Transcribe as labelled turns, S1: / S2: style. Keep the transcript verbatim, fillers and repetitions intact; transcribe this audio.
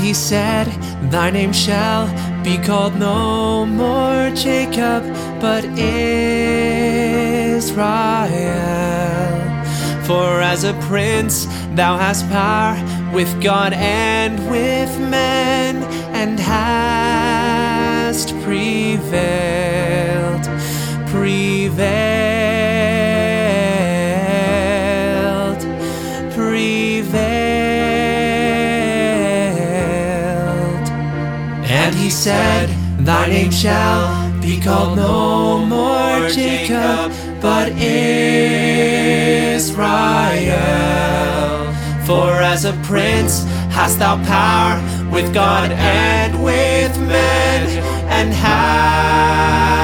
S1: he said, thy name shall be called no more Jacob, but Israel. For as a prince thou hast power with God and with men, and hast prevailed, prevailed, prevailed. And he said, thy name shall be called no more Jacob, but Israel. For as a prince hast thou power with God and with men, and hast